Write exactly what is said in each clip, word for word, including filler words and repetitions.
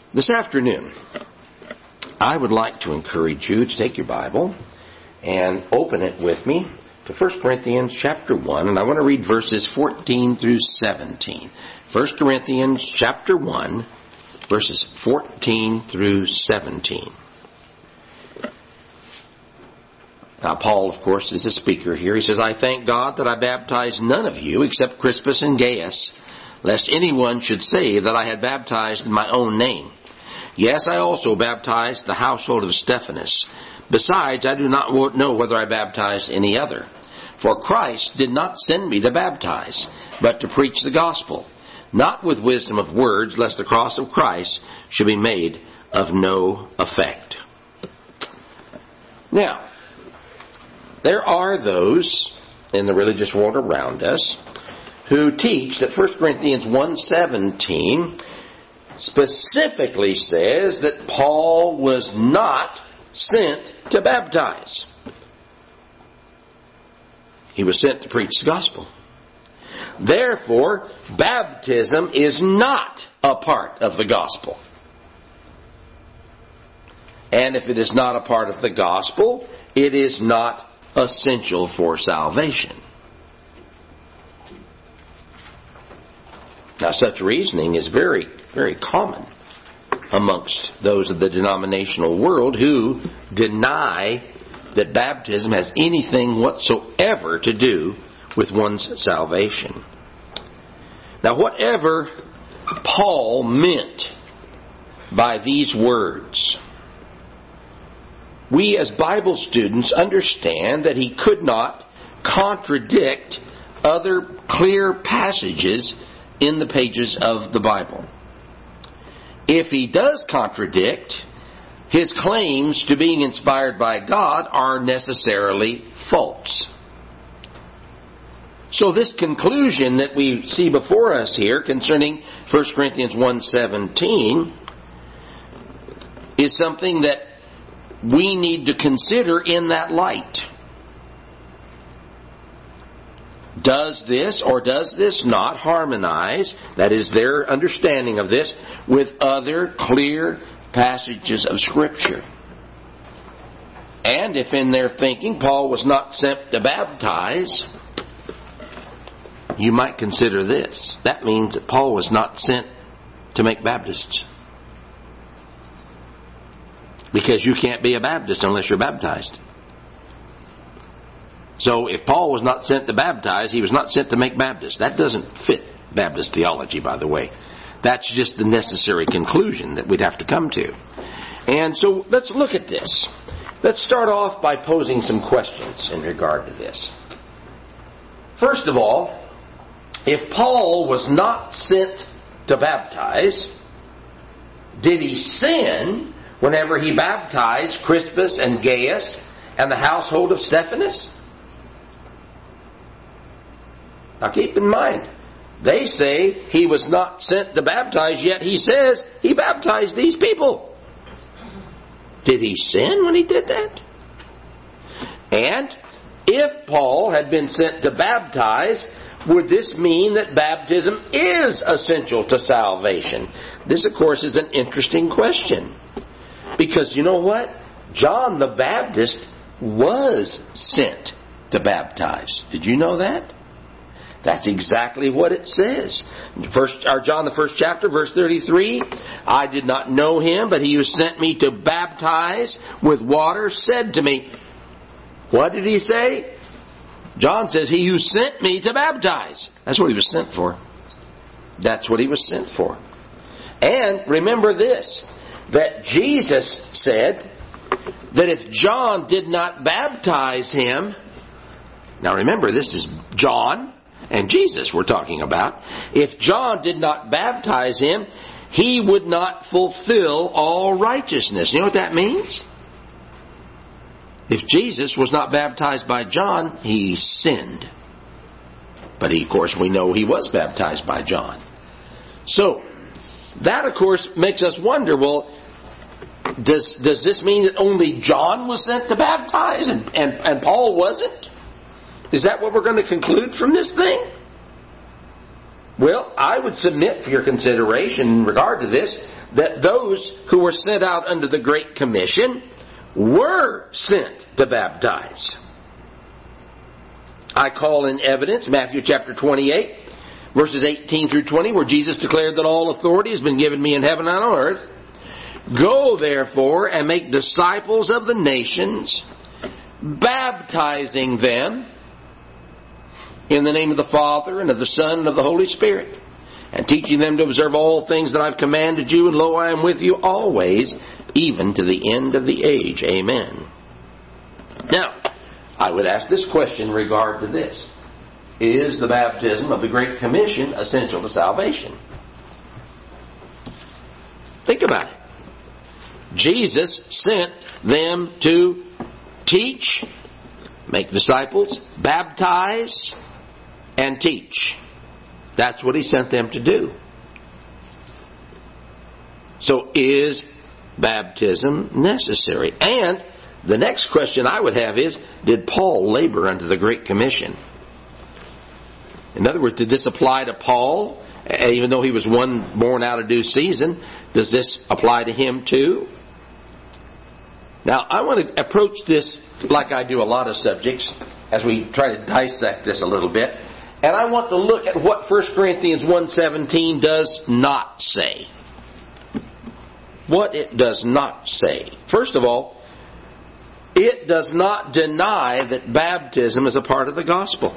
This afternoon, I would like to encourage you to take your Bible and open it with me to First Corinthians chapter one, and I want to read verses fourteen through seventeen. First Corinthians chapter one, verses fourteen through seventeen. Now, Paul, of course, is the speaker here. He says, I thank God that I baptized none of you except Crispus and Gaius, lest anyone should say that I had baptized in my own name. Yes, I also baptized the household of Stephanas. Besides, I do not know whether I baptized any other. For Christ did not send me to baptize, but to preach the gospel, not with wisdom of words, lest the cross of Christ should be made of no effect. Now, there are those in the religious world around us who teach that First Corinthians one seventeen specifically says that Paul was not sent to baptize. He was sent to preach the gospel. Therefore, baptism is not a part of the gospel. And if it is not a part of the gospel, it is not essential for salvation. Now, such reasoning is very, very common amongst those of the denominational world who deny that baptism has anything whatsoever to do with one's salvation. Now, whatever Paul meant by these words, we as Bible students understand that he could not contradict other clear passages in the pages of the Bible. If he does contradict, his claims to being inspired by God are necessarily false. So this conclusion that we see before us here concerning First Corinthians one seventeen is something that we need to consider in that light. Does this or does this not harmonize, that is their understanding of this, with other clear passages of Scripture? And if in their thinking Paul was not sent to baptize, you might consider this. That means that Paul was not sent to make Baptists. Because you can't be a Baptist unless you're baptized. So if Paul was not sent to baptize, he was not sent to make Baptists. That doesn't fit Baptist theology, by the way. That's just the necessary conclusion that we'd have to come to. And so let's look at this. Let's start off by posing some questions in regard to this. First of all, if Paul was not sent to baptize, did he sin whenever he baptized Crispus and Gaius and the household of Stephanas? Now keep in mind, they say he was not sent to baptize, yet he says he baptized these people. Did he sin when he did that? And if Paul had been sent to baptize, would this mean that baptism is essential to salvation? This, of course, is an interesting question. Because you know what? John the Baptist was sent to baptize. Did you know that? That's exactly what it says. First, or John the first chapter, verse thirty-three. I did not know him, but he who sent me to baptize with water said to me. What did he say? John says, he who sent me to baptize. That's what he was sent for. That's what he was sent for. And remember this, that Jesus said that if John did not baptize him, now remember, this is John and Jesus we're talking about. If John did not baptize him, he would not fulfill all righteousness. You know what that means? If Jesus was not baptized by John, he sinned. But he, of course, we know he was baptized by John. So, that, of course, makes us wonder, well, does does this mean that only John was sent to baptize and, and, and Paul wasn't? Is that what we're going to conclude from this thing? Well, I would submit for your consideration in regard to this that those who were sent out under the Great Commission were sent to baptize. I call in evidence Matthew chapter twenty-eight, verses eighteen through twenty, where Jesus declared that all authority has been given me in heaven and on earth. Go therefore and make disciples of the nations, baptizing them in the name of the Father and of the Son and of the Holy Spirit, and teaching them to observe all things that I've commanded you, and lo, I am with you always, even to the end of the age. Amen. Now, I would ask this question in regard to this. Is the baptism of the Great Commission essential to salvation? Think about it. Jesus sent them to teach, make disciples, baptize, and teach. That's what He sent them to do. So is baptism necessary? And the next question I would have is, did Paul labor under the Great Commission? In other words, did this apply to Paul? Even though he was one born out of due season, does this apply to him too? Now, I want to approach this like I do a lot of subjects as we try to dissect this a little bit. And I want to look at what First Corinthians one seventeen does not say. What it does not say. First of all, it does not deny that baptism is a part of the gospel.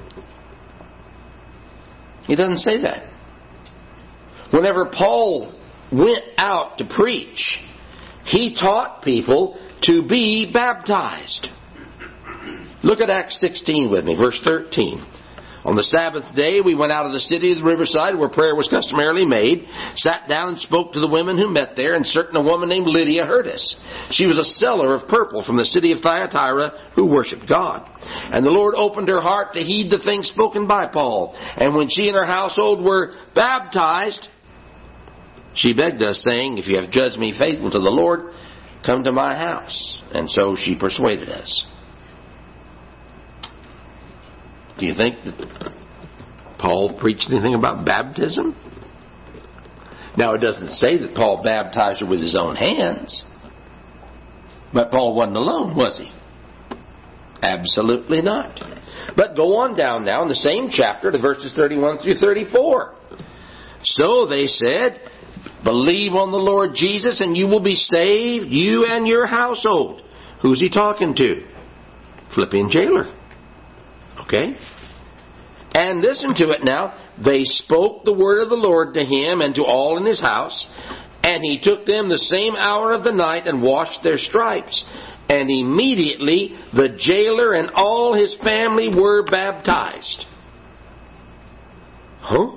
It doesn't say that. Whenever Paul went out to preach, he taught people to be baptized. Look at Acts sixteen with me, verse thirteen. On the Sabbath day, we went out of the city to the riverside where prayer was customarily made, sat down and spoke to the women who met there, and certain a woman named Lydia heard us. She was a seller of purple from the city of Thyatira who worshipped God. And the Lord opened her heart to heed the things spoken by Paul. And when she and her household were baptized, she begged us, saying, if you have judged me faithful to the Lord, come to my house. And so she persuaded us. Do you think that Paul preached anything about baptism? Now, it doesn't say that Paul baptized her with his own hands. But Paul wasn't alone, was he? Absolutely not. But go on down now in the same chapter to verses thirty-one through thirty-four. So they said, believe on the Lord Jesus and you will be saved, you and your household. Who's he talking to? Philippian jailer. Okay? And listen to it now. They spoke the word of the Lord to him and to all in his house. And he took them the same hour of the night and washed their stripes. And immediately the jailer and all his family were baptized. Huh?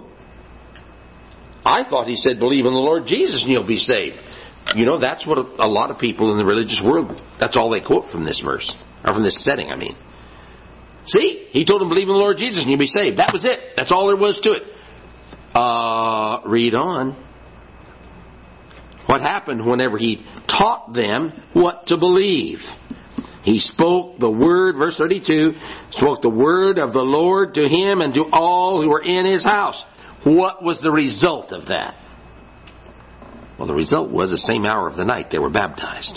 I thought he said, believe in the Lord Jesus and you'll be saved. You know, that's what a lot of people in the religious world, that's all they quote from this verse. Or from this setting, I mean. See? He told them, believe in the Lord Jesus and you'll be saved. That was it. That's all there was to it. Uh, read on. What happened whenever he taught them what to believe? He spoke the word, verse thirty-two, spoke the word of the Lord to him and to all who were in his house. What was the result of that? Well, the result was the same hour of the night they were baptized.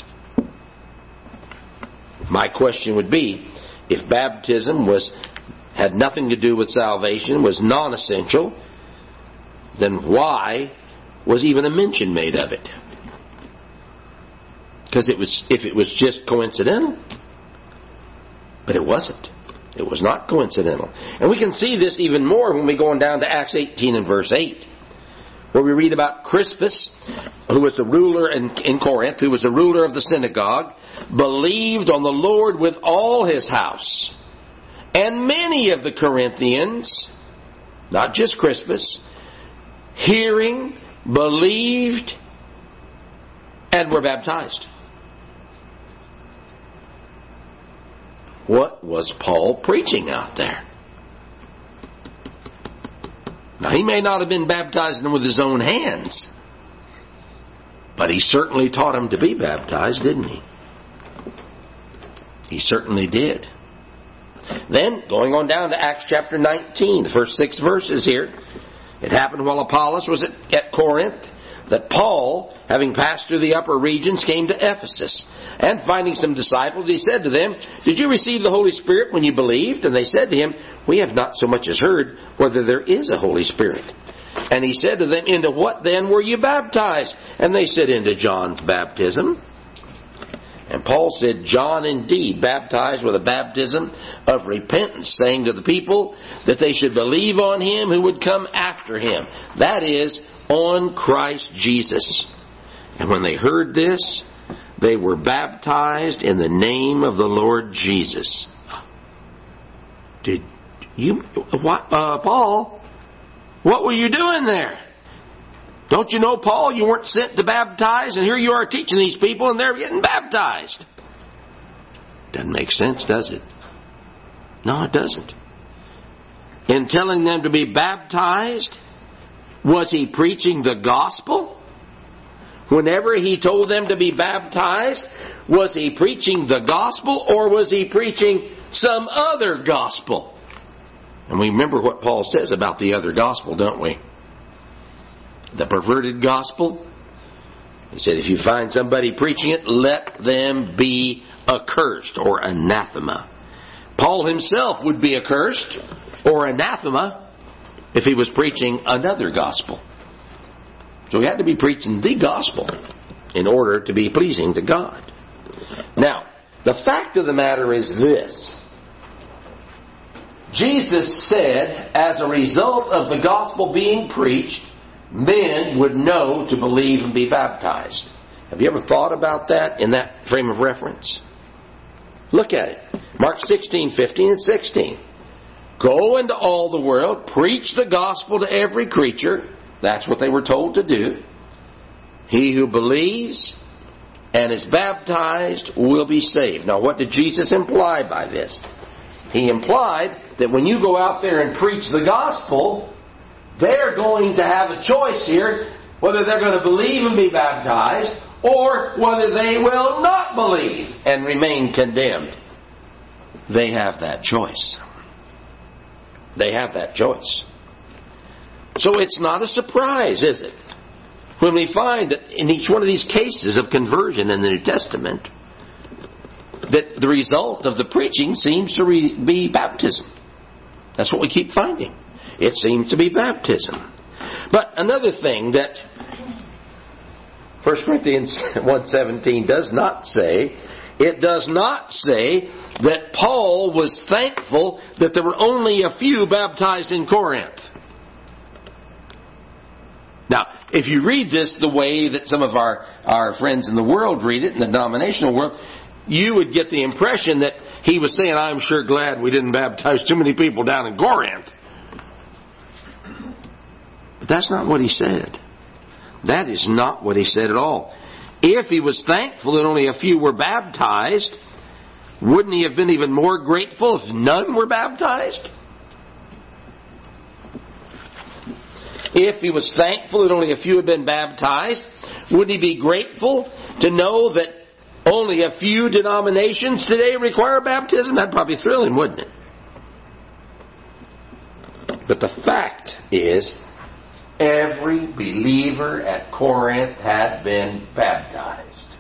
My question would be, if baptism was had nothing to do with salvation, was non-essential, then why was even a mention made of it? Because it was, if it was just coincidental. But it wasn't. It was not coincidental. And we can see this even more when we go on down to Acts eighteen and verse eight, where we read about Crispus, who was the ruler in, in Corinth, who was the ruler of the synagogue, believed on the Lord with all his house. And many of the Corinthians, not just Crispus, hearing, believed, and were baptized. What was Paul preaching out there? Now, he may not have been baptizing them with his own hands, but he certainly taught them to be baptized, didn't he? He certainly did. Then, going on down to Acts chapter nineteen, the first six verses here. It happened while Apollos was at, at Corinth that Paul, having passed through the upper regions, came to Ephesus. And finding some disciples, he said to them, "Did you receive the Holy Spirit when you believed?" And they said to him, "We have not so much as heard whether there is a Holy Spirit." And he said to them, "Into what then were you baptized?" And they said, "Into John's baptism." And Paul said, "John indeed baptized with a baptism of repentance, saying to the people that they should believe on him who would come after him, that is, on Christ Jesus." And when they heard this, they were baptized in the name of the Lord Jesus. Did you, what, uh, Paul, what were you doing there? Don't you know, Paul, you weren't sent to baptize, and here you are teaching these people, and they're getting baptized. Doesn't make sense, does it? No, it doesn't. In telling them to be baptized, was he preaching the gospel? Whenever he told them to be baptized, was he preaching the gospel, or was he preaching some other gospel? And we remember what Paul says about the other gospel, don't we? The perverted gospel. He said, if you find somebody preaching it, let them be accursed or anathema. Paul himself would be accursed or anathema if he was preaching another gospel. So he had to be preaching the gospel in order to be pleasing to God. Now, the fact of the matter is this. Jesus said, as a result of the gospel being preached, men would know to believe and be baptized. Have you ever thought about that in that frame of reference? Look at it. Mark sixteen, fifteen, and sixteen. Go into all the world, preach the gospel to every creature. That's what they were told to do. He who believes and is baptized will be saved. Now, what did Jesus imply by this? He implied that when you go out there and preach the gospel, they're going to have a choice here whether they're going to believe and be baptized or whether they will not believe and remain condemned. They have that choice. They have that choice. So it's not a surprise, is it, when we find that in each one of these cases of conversion in the New Testament, that the result of the preaching seems to re- be baptism. That's what we keep finding. It seems to be baptism. But another thing that First Corinthians one seventeen does not say, it does not say that Paul was thankful that there were only a few baptized in Corinth. Now, if you read this the way that some of our, our friends in the world read it, in the denominational world, you would get the impression that he was saying, I'm sure glad we didn't baptize too many people down in Corinth. But that's not what he said. That is not what he said at all. If he was thankful that only a few were baptized, wouldn't he have been even more grateful if none were baptized? If he was thankful that only a few had been baptized, wouldn't he be grateful to know that only a few denominations today require baptism? That'd probably thrill him, wouldn't it? But the fact is, every believer at Corinth had been baptized.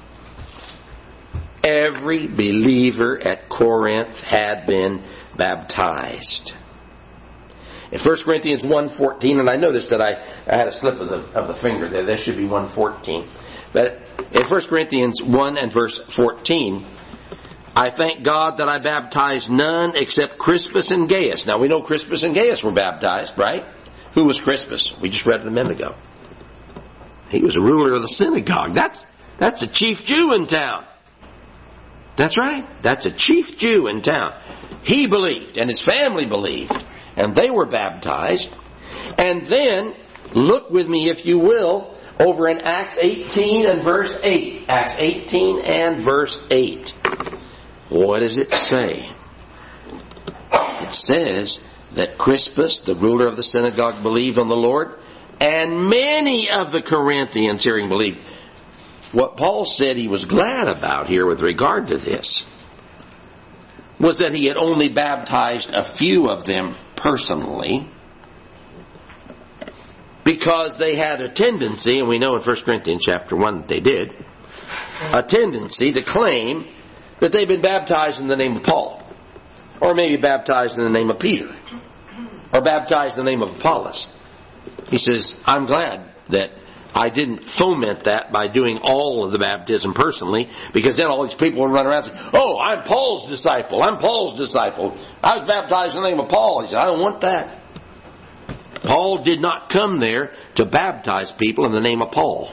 Every believer at Corinth had been baptized. In First Corinthians one fourteen, and I noticed that I, I had a slip of the, of the finger there. There should be one fourteen. But in First Corinthians one and verse fourteen, I thank God that I baptized none except Crispus and Gaius. Now we know Crispus and Gaius were baptized, right? Who was Crispus? We just read it a minute ago. He was a ruler of the synagogue. That's, that's a chief Jew in town. That's right. That's a chief Jew in town. He believed, and his family believed, and they were baptized. And then, look with me, if you will, over in Acts eighteen and verse eight. Acts eighteen and verse eight. What does it say? It says that Crispus, the ruler of the synagogue, believed on the Lord, and many of the Corinthians hearing believed. What Paul said he was glad about here with regard to this was that he had only baptized a few of them personally. because they had a tendency, and we know in First Corinthians chapter one that they did, a tendency to claim that they've been baptized in the name of Paul, or maybe baptized in the name of Peter, or baptized in the name of Apollos. He says, I'm glad that I didn't foment that by doing all of the baptism personally, because then all these people would run around and say, oh, I'm Paul's disciple, I'm Paul's disciple. I was baptized in the name of Paul. He said, I don't want that. Paul did not come there to baptize people in the name of Paul.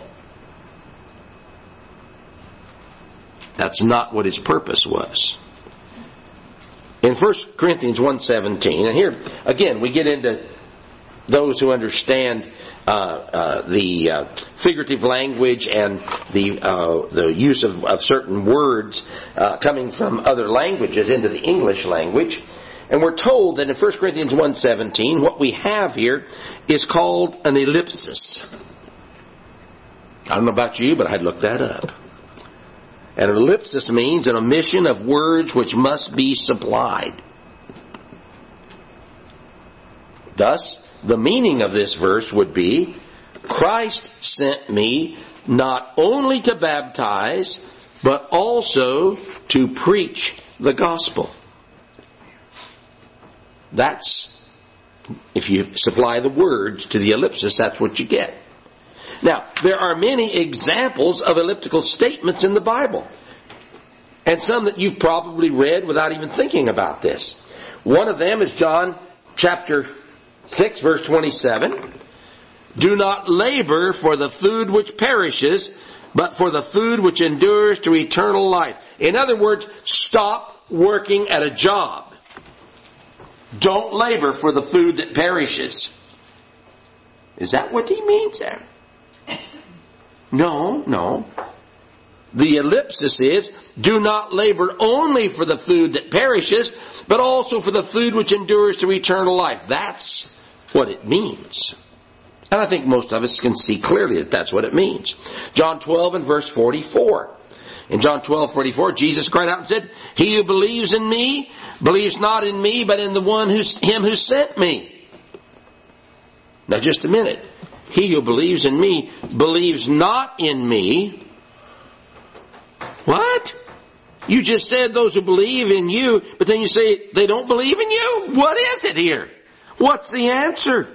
That's not what his purpose was. In First Corinthians one seventeen, and here again we get into those who understand uh, uh, the uh, figurative language and the uh, the use of, of certain words uh, coming from other languages into the English language. And we're told that in First Corinthians one seventeen, what we have here is called an ellipsis. I don't know about you, but I'd look that up. An ellipsis means an omission of words which must be supplied. Thus, the meaning of this verse would be, Christ sent me not only to baptize, but also to preach the gospel. That's, if you supply the words to the ellipsis, that's what you get. Now, there are many examples of elliptical statements in the Bible. And some that you've probably read without even thinking about this. One of them is John chapter six, verse twenty-seven. Do not labor for the food which perishes, but for the food which endures to eternal life. In other words, stop working at a job. Don't labor for the food that perishes. Is that what he means there? No, no. The ellipsis is, do not labor only for the food that perishes, but also for the food which endures to eternal life. That's what it means. And I think most of us can see clearly that that's what it means. John twelve and verse forty-four. In John twelve forty-four, Jesus cried out and said, He who believes in me, believes not in me, but in the one who's him who sent me. Now just a minute. He who believes in me, believes not in me. What? You just said those who believe in you, but then you say they don't believe in you? What is it here? What's the answer?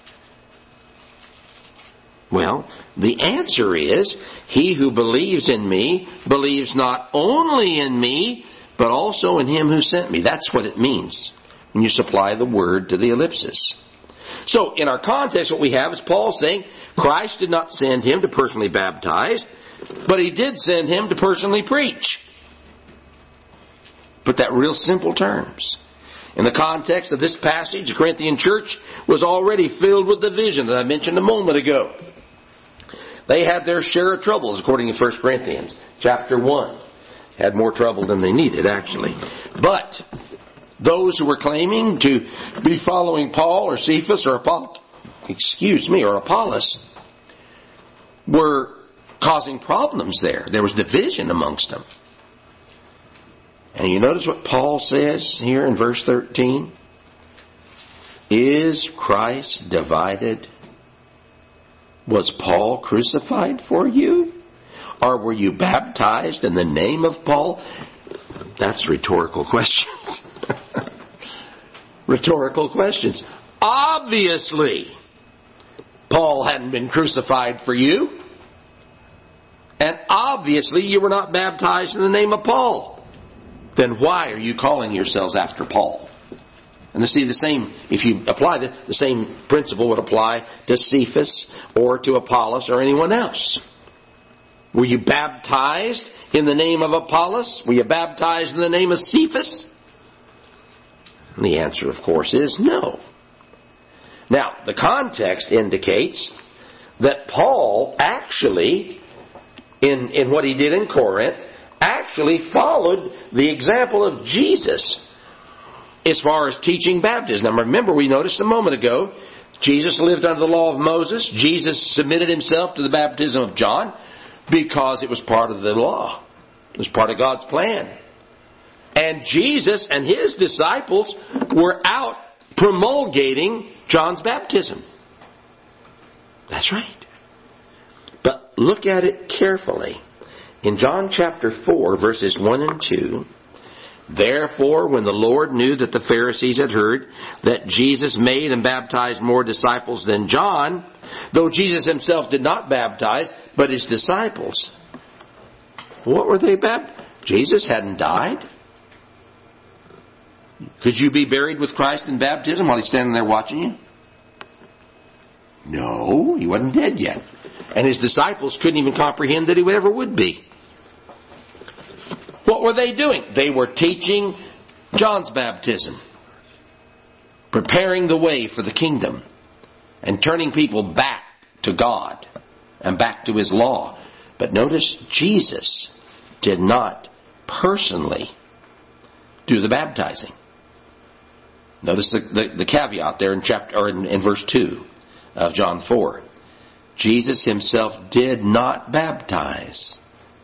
Well, the answer is, he who believes in me believes not only in me, but also in him who sent me. That's what it means when you supply the word to the ellipsis. So, in our context, what we have is Paul saying, Christ did not send him to personally baptize, but he did send him to personally preach. Put that in real simple terms. In the context of this passage, the Corinthian church was already filled with division that I mentioned a moment ago. They had their share of troubles, according to First Corinthians chapter one. Had more trouble than they needed, actually. But those who were claiming to be following Paul or Cephas or Apollos, excuse me, or Apollos, were causing problems there. There was division amongst them. And you notice what Paul says here in verse thirteen? Is Christ divided? Was Paul crucified for you? Or were you baptized in the name of Paul? That's rhetorical questions. Rhetorical questions. Obviously, Paul hadn't been crucified for you. And obviously, you were not baptized in the name of Paul. Then why are you calling yourselves after Paul? And to see the same, if you apply the, the same principle would apply to Cephas or to Apollos or anyone else. Were you baptized in the name of Apollos? Were you baptized in the name of Cephas? And the answer, of course, is no. Now, the context indicates that Paul actually, in, in what he did in Corinth, actually followed the example of Jesus as far as teaching baptism. Now remember, we noticed a moment ago, Jesus lived under the law of Moses. Jesus submitted himself to the baptism of John because it was part of the law. It was part of God's plan. And Jesus and his disciples were out promulgating John's baptism. That's right. But look at it carefully. In John chapter four, verses one and two, therefore, when the Lord knew that the Pharisees had heard that Jesus made and baptized more disciples than John, though Jesus himself did not baptize, but his disciples. What were they baptized? Jesus hadn't died. Could you be buried with Christ in baptism while he's standing there watching you? No, he wasn't dead yet. And his disciples couldn't even comprehend that he ever would be. What were they doing? They were teaching John's baptism, preparing the way for the kingdom, and turning people back to God and back to his law. But notice, Jesus did not personally do the baptizing. Notice the, the, the caveat there in chapter or in, in verse two of John four. Jesus himself did not baptize.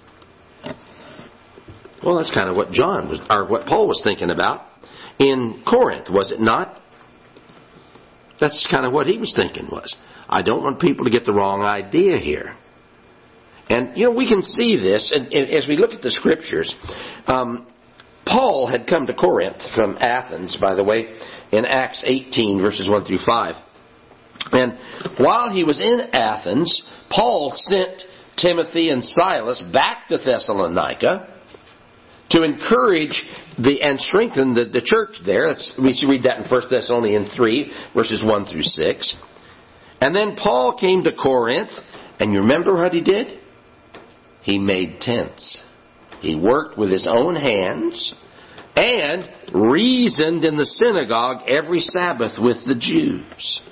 Well, that's kind of what John was, or what Paul was thinking about in Corinth, was it not? That's kind of what he was thinking was, I don't want people to get the wrong idea here. And, you know, we can see this, and, and as we look at the Scriptures, um, Paul had come to Corinth from Athens, by the way, in Acts eighteen, verses one through five. And while he was in Athens, Paul sent Timothy and Silas back to Thessalonica to encourage the and strengthen the, the church there. That's, we should read that in First Thessalonians three, verses one through six. And then Paul came to Corinth, and you remember what he did? He made tents. He worked with his own hands and reasoned in the synagogue every Sabbath with the Jews.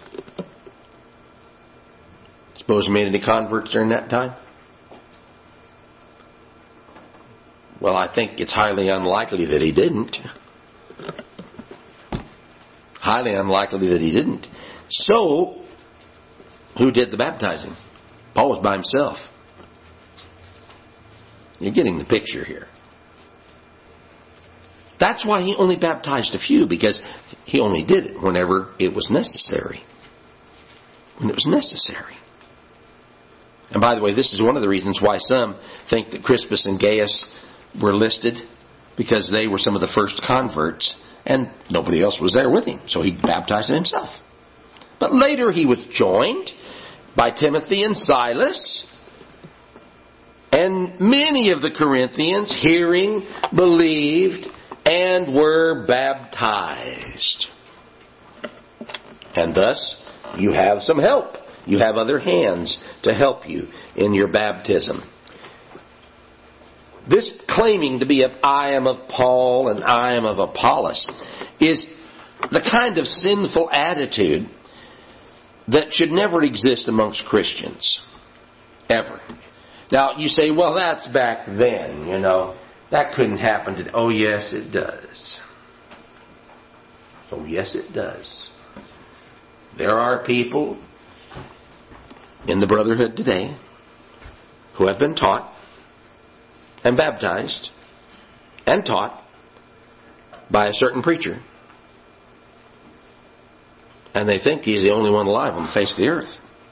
Suppose he made any converts during that time? Well, I think it's highly unlikely that he didn't. Highly unlikely that he didn't. So, who did the baptizing? Paul was by himself. You're getting the picture here. That's why he only baptized a few, because he only did it whenever it was necessary. When it was necessary. And by the way, this is one of the reasons why some think that Crispus and Gaius were listed, because they were some of the first converts and nobody else was there with him, so he baptized himself. But later he was joined by Timothy and Silas, and many of the Corinthians, hearing, believed and were baptized. And thus you have some help. You have other hands to help you in your baptism. This claiming to be of I am of Paul and I am of Apollos is the kind of sinful attitude that should never exist amongst Christians. Ever. Now, you say, well, that's back then, you know. That couldn't happen today. Oh, yes, it does. Oh, yes, it does. There are people in the brotherhood today who have been taught and baptized and taught by a certain preacher, and they think he's the only one alive on the face of the earth.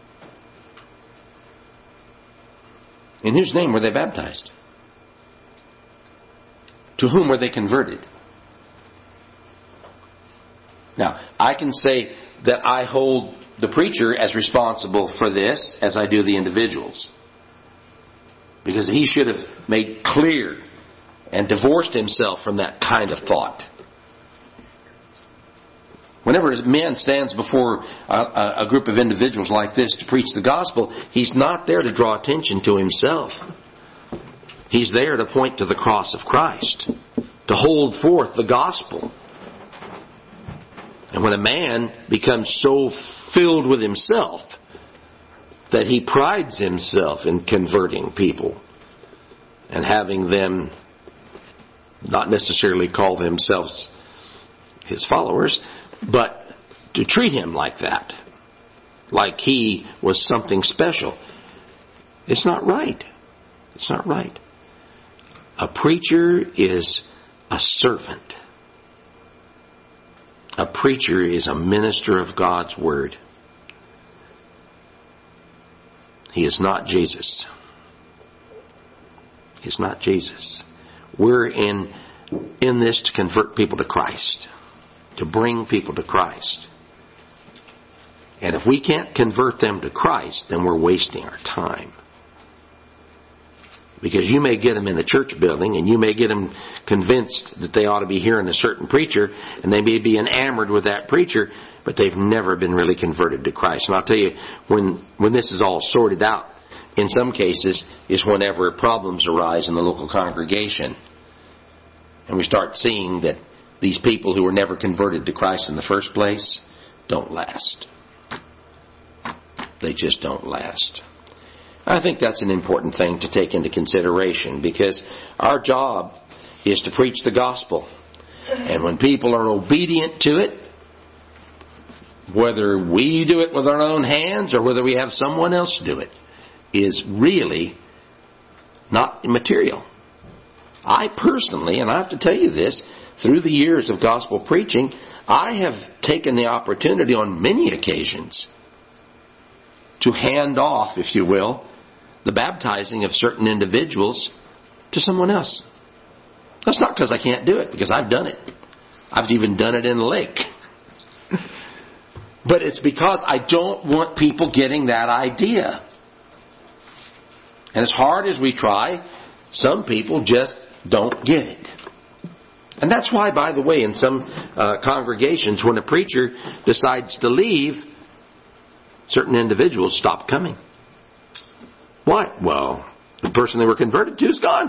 In whose name were they baptized? To whom were they converted? Now, I can say that I hold the preacher as responsible for this as I do the individuals. Because he should have made clear and divorced himself from that kind of thought. Whenever a man stands before a, a group of individuals like this to preach the gospel, he's not there to draw attention to himself. He's there to point to the cross of Christ, to hold forth the gospel. And when a man becomes so filled with himself that he prides himself in converting people and having them not necessarily call themselves his followers, but to treat him like that, like he was something special, it's not right. It's not right. A preacher is a servant. A preacher is a minister of God's Word. He is not Jesus. He's not Jesus. We're in, in this to convert people to Christ, to bring people to Christ. And if we can't convert them to Christ, then we're wasting our time. Because you may get them in the church building, and you may get them convinced that they ought to be hearing a certain preacher, and they may be enamored with that preacher, but they've never been really converted to Christ. And I'll tell you, when when this is all sorted out, in some cases, is whenever problems arise in the local congregation. And we start seeing that these people who were never converted to Christ in the first place don't last. They just don't last. I think that's an important thing to take into consideration, because our job is to preach the gospel. And when people are obedient to it, whether we do it with our own hands or whether we have someone else do it, is really not immaterial. I personally, and I have to tell you this, through the years of gospel preaching, I have taken the opportunity on many occasions to hand off, if you will, the baptizing of certain individuals to someone else. That's not because I can't do it, because I've done it. I've even done it in a lake. But it's because I don't want people getting that idea. And as hard as we try, some people just don't get it. And that's why, by the way, in some uh, congregations, when a preacher decides to leave, certain individuals stop coming. Why? Well, the person they were converted to is gone.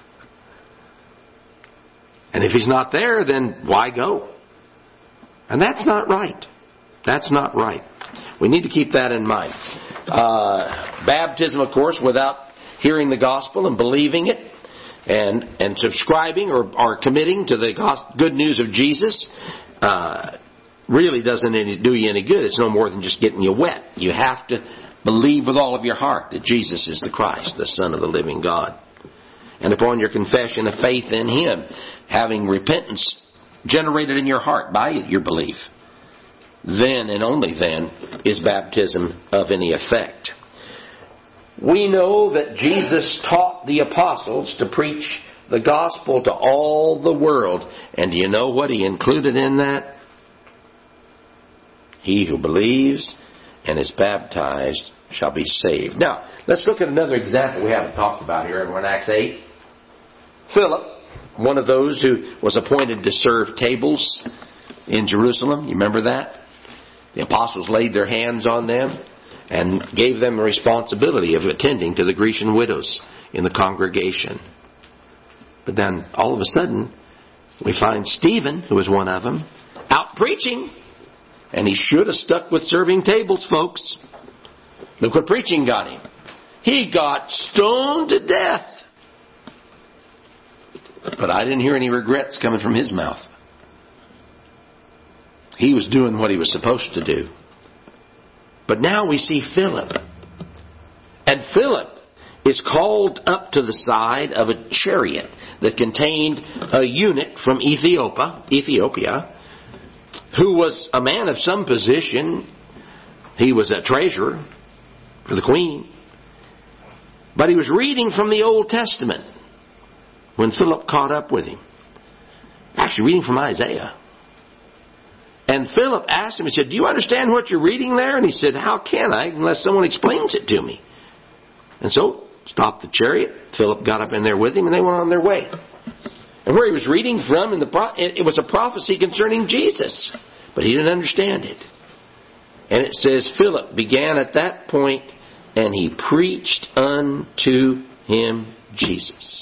And if he's not there, then why go? And that's not right. That's not right. We need to keep that in mind. Uh, baptism, of course, without hearing the gospel and believing it and and subscribing or, or committing to the gospel, good news of Jesus, uh, really doesn't any, do you any good. It's no more than just getting you wet. You have to believe with all of your heart that Jesus is the Christ, the Son of the living God. And upon your confession of faith in Him, having repentance generated in your heart by your belief, then and only then is baptism of any effect. We know that Jesus taught the apostles to preach the gospel to all the world. And do you know what He included in that? He who believes and is baptized shall be saved. Now, let's look at another example we haven't talked about here in Acts eight. Philip, one of those who was appointed to serve tables in Jerusalem. You remember that? The apostles laid their hands on them and gave them the responsibility of attending to the Grecian widows in the congregation. But then, all of a sudden, we find Stephen, who was one of them, out preaching. And he should have stuck with serving tables, folks. Look what preaching got him. He got stoned to death. But I didn't hear any regrets coming from his mouth. He was doing what he was supposed to do. But now we see Philip. And Philip is called up to the side of a chariot that contained a eunuch from Ethiopia, Ethiopia, who was a man of some position. He was a treasurer for the queen. But he was reading from the Old Testament when Philip caught up with him. Actually reading from Isaiah. And Philip asked him, he said, do you understand what you're reading there? And he said, how can I unless someone explains it to me? And so, stopped the chariot. Philip got up in there with him and they went on their way. And where he was reading from, in the pro- it was a prophecy concerning Jesus. But he didn't understand it. And it says, Philip began at that point, and he preached unto him Jesus.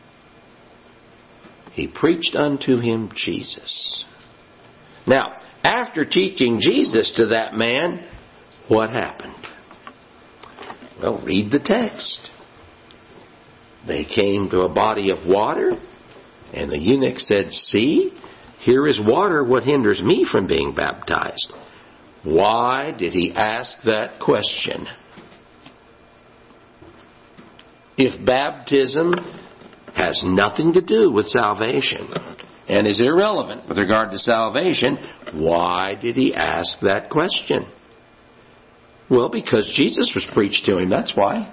He preached unto him Jesus. Now, after teaching Jesus to that man, what happened? Well, read the text. They came to a body of water, and the eunuch said, see, here is water. What hinders me from being baptized? Why did he ask that question? If baptism has nothing to do with salvation and is irrelevant with regard to salvation, why did he ask that question? Well, because Jesus was preached to him, that's why.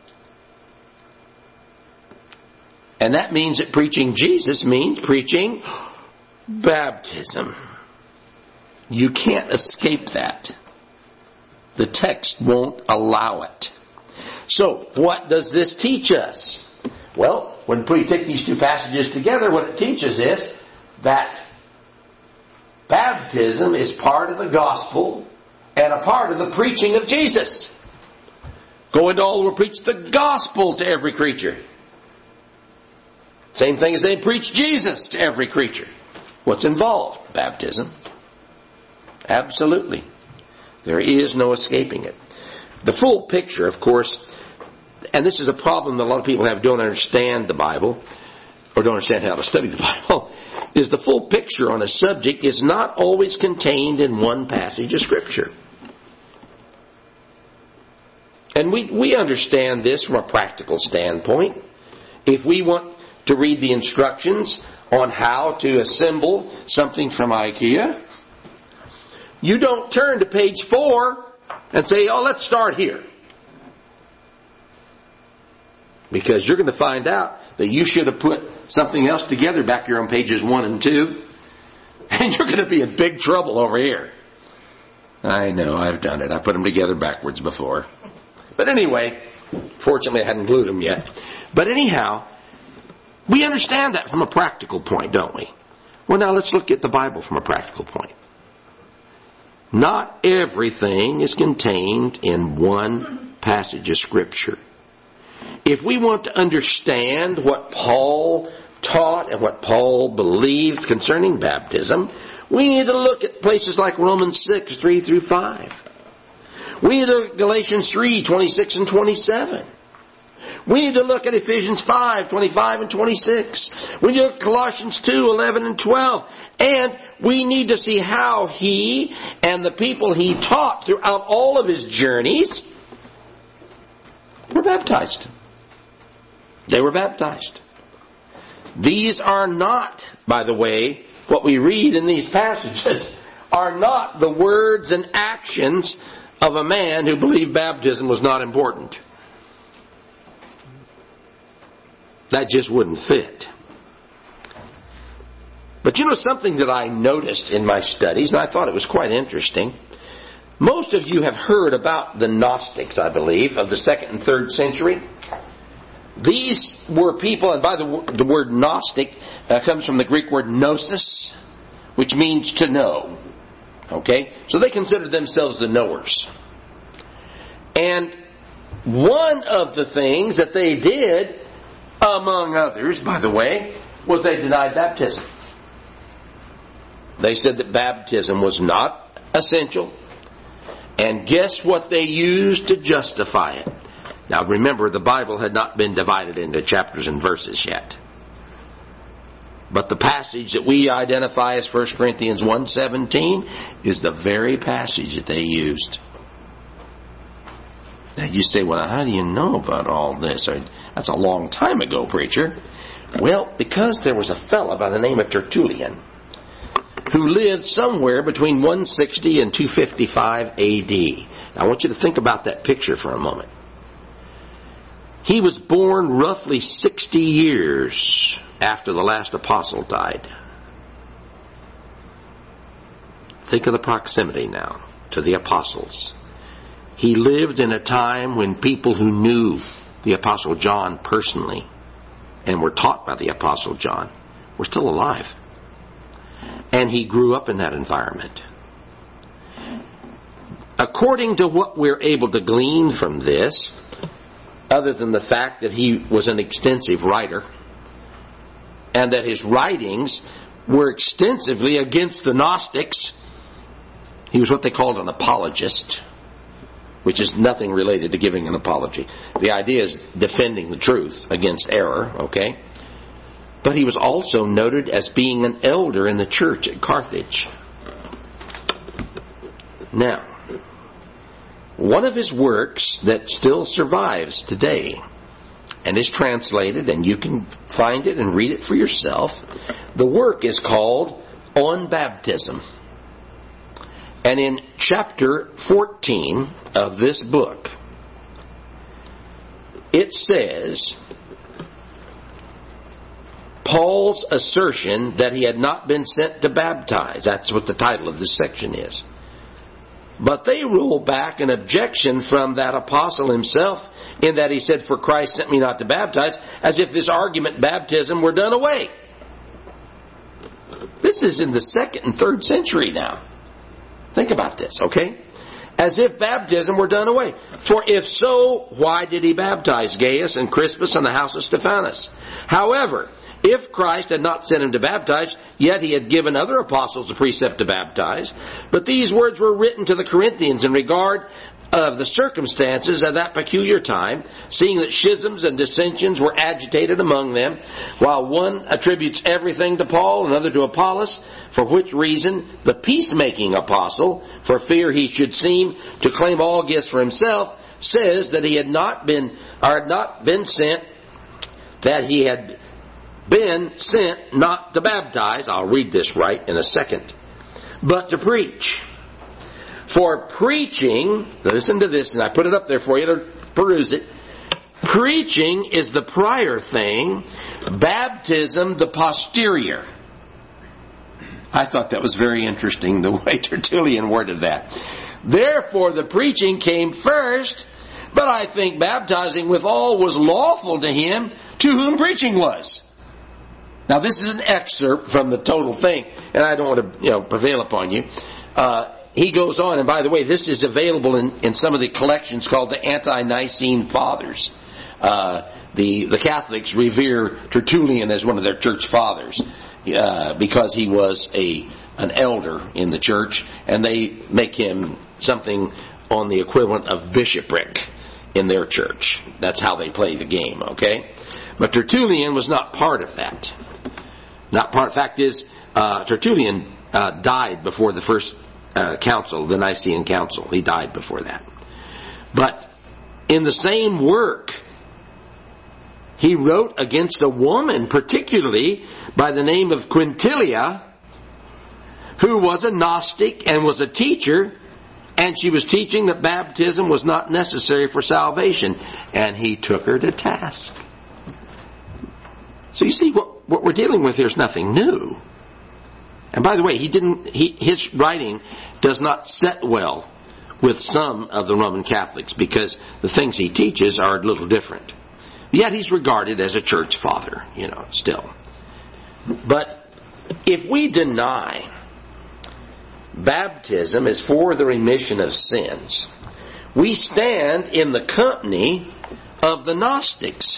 And that means that preaching Jesus means preaching baptism. You can't escape that. The text won't allow it. So, what does this teach us? Well, when we take these two passages together, what it teaches is that baptism is part of the gospel and a part of the preaching of Jesus. Go into all the world, preach the gospel to every creature. Same thing as they preach Jesus to every creature. What's involved? Baptism. Absolutely. There is no escaping it. The full picture, of course, and this is a problem that a lot of people have, don't understand the Bible, or don't understand how to study the Bible, is the full picture on a subject is not always contained in one passage of Scripture. And we, we understand this from a practical standpoint. If we want to read the instructions on how to assemble something from IKEA, you don't turn to page four and say, oh, let's start here. Because you're going to find out that you should have put something else together back here on pages one and two. And you're going to be in big trouble over here. I know, I've done it. I put them together backwards before. But anyway, fortunately I hadn't glued them yet. But anyhow, we understand that from a practical point, don't we? Well, now let's look at the Bible from a practical point. Not everything is contained in one passage of Scripture. If we want to understand what Paul taught and what Paul believed concerning baptism, we need to look at places like Romans six, three through five. We need to look at Galatians three, twenty-six and twenty-seven. We need to look at Ephesians five, twenty-five and twenty-six. We need to look at Colossians two, eleven and twelve. And we need to see how he and the people he taught throughout all of his journeys were baptized. They were baptized. These are not, by the way, what we read in these passages are not the words and actions of a man who believed baptism was not important. That just wouldn't fit. But you know something that I noticed in my studies, and I thought it was quite interesting. Most of you have heard about the Gnostics, I believe, of the second and third century. These were people, and by the, the word Gnostic uh, comes from the Greek word gnosis, which means to know. Okay? So they considered themselves the knowers. And one of the things that they did, among others, by the way, was they denied baptism. They said that baptism was not essential. And guess what they used to justify it? Now remember, the Bible had not been divided into chapters and verses yet. But the passage that we identify as First Corinthians one seventeen is the very passage that they used. Now you say, well, how do you know about all this? That's a long time ago, preacher. Well, because there was a fellow by the name of Tertullian who lived somewhere between one sixty and two fifty-five A D. Now I want you to think about that picture for a moment. He was born roughly sixty years after the last apostle died. Think of the proximity now to the apostles. He lived in a time when people who knew the Apostle John personally and were taught by the Apostle John were still alive. And he grew up in that environment. According to what we're able to glean from this, other than the fact that he was an extensive writer and that his writings were extensively against the Gnostics, he was what they called an apologist, which is nothing related to giving an apology. The idea is defending the truth against error, okay? But he was also noted as being an elder in the church at Carthage. Now, one of his works that still survives today and is translated, and you can find it and read it for yourself, the work is called On Baptism. And in chapter fourteen of this book, it says Paul's assertion that he had not been sent to baptize. That's what the title of this section is. But they rule back an objection from that apostle himself, in that he said, "For Christ sent me not to baptize," as if this argument, baptism, were done away. This is in the second and third century now. Think about this, okay? As if baptism were done away. For if so, why did he baptize Gaius and Crispus and the house of Stephanas? However, if Christ had not sent him to baptize, yet he had given other apostles a precept to baptize. But these words were written to the Corinthians in regard of the circumstances of that peculiar time, seeing that schisms and dissensions were agitated among them, while one attributes everything to Paul, another to Apollos, for which reason the peacemaking apostle, for fear he should seem to claim all gifts for himself, says that he had not been, or had not been sent, that he had been sent not to baptize, I'll read this right in a second, but to preach. For preaching, listen to this, and I put it up there for you to peruse it. Preaching is the prior thing, baptism the posterior. I thought that was very interesting, the way Tertullian worded that. Therefore the preaching came first, but I think baptizing withal was lawful to him to whom preaching was. Now this is an excerpt from the total thing, and I don't want to, you know, prevail upon you. Uh, he goes on, and by the way, this is available in, in some of the collections called the Ante-Nicene Fathers. Uh, the, the Catholics revere Tertullian as one of their church fathers uh, because he was a an elder in the church, and they make him something on the equivalent of bishopric in their church. That's how they play the game, okay? But Tertullian was not part of that. Not part. Fact is, uh, Tertullian uh, died before the first uh, council, the Nicene Council. He died before that. But in the same work, he wrote against a woman, particularly by the name of Quintilia, who was a Gnostic and was a teacher, and she was teaching that baptism was not necessary for salvation, and he took her to task. So you see, what, what we're dealing with here is nothing new. And by the way, he didn't. He, his writing does not set well with some of the Roman Catholics because the things he teaches are a little different. Yet he's regarded as a church father, you know, still. But if we deny baptism is for the remission of sins, we stand in the company of the Gnostics,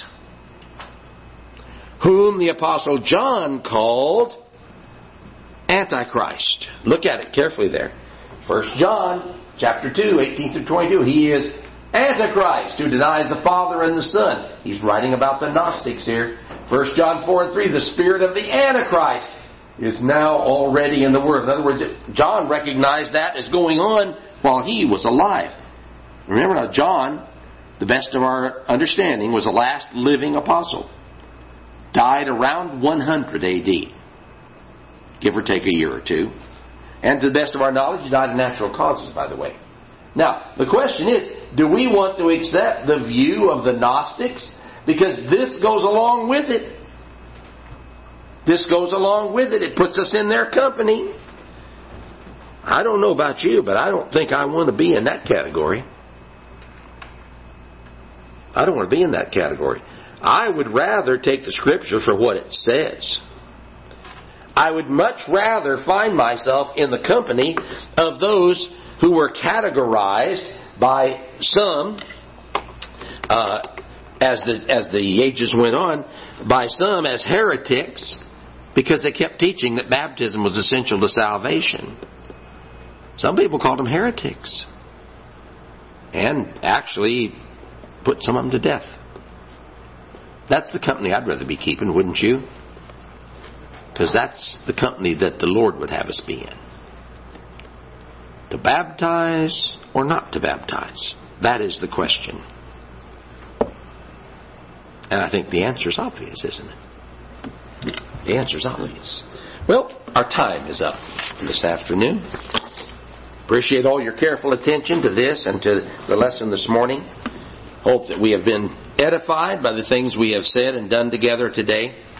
whom the Apostle John called Antichrist. Look at it carefully there. First John chapter two, eighteen through twenty-two. He is Antichrist, who denies the Father and the Son. He's writing about the Gnostics here. First John four and three, the spirit of the Antichrist is now already in the world. In other words, John recognized that as going on while he was alive. Remember now, John, the best of our understanding, was the last living apostle. Died around one hundred A D, give or take a year or two. And to the best of our knowledge, he died of natural causes, by the way. Now, the question is, do we want to accept the view of the Gnostics? Because this goes along with it. This goes along with it. It puts us in their company. I don't know about you, but I don't think I want to be in that category. I don't want to be in that category. I would rather take the Scripture for what it says. I would much rather find myself in the company of those who were categorized by some, uh, as the as the ages went on, by some as heretics, because they kept teaching that baptism was essential to salvation. Some people called them heretics, and actually put some of them to death. That's the company I'd rather be keeping, wouldn't you? Because that's the company that the Lord would have us be in. To baptize or not to baptize? That is the question. And I think the answer is obvious, isn't it? The answer is obvious. Well, our time is up this afternoon. Appreciate all your careful attention to this and to the lesson this morning. Hope that we have been edified by the things we have said and done together today.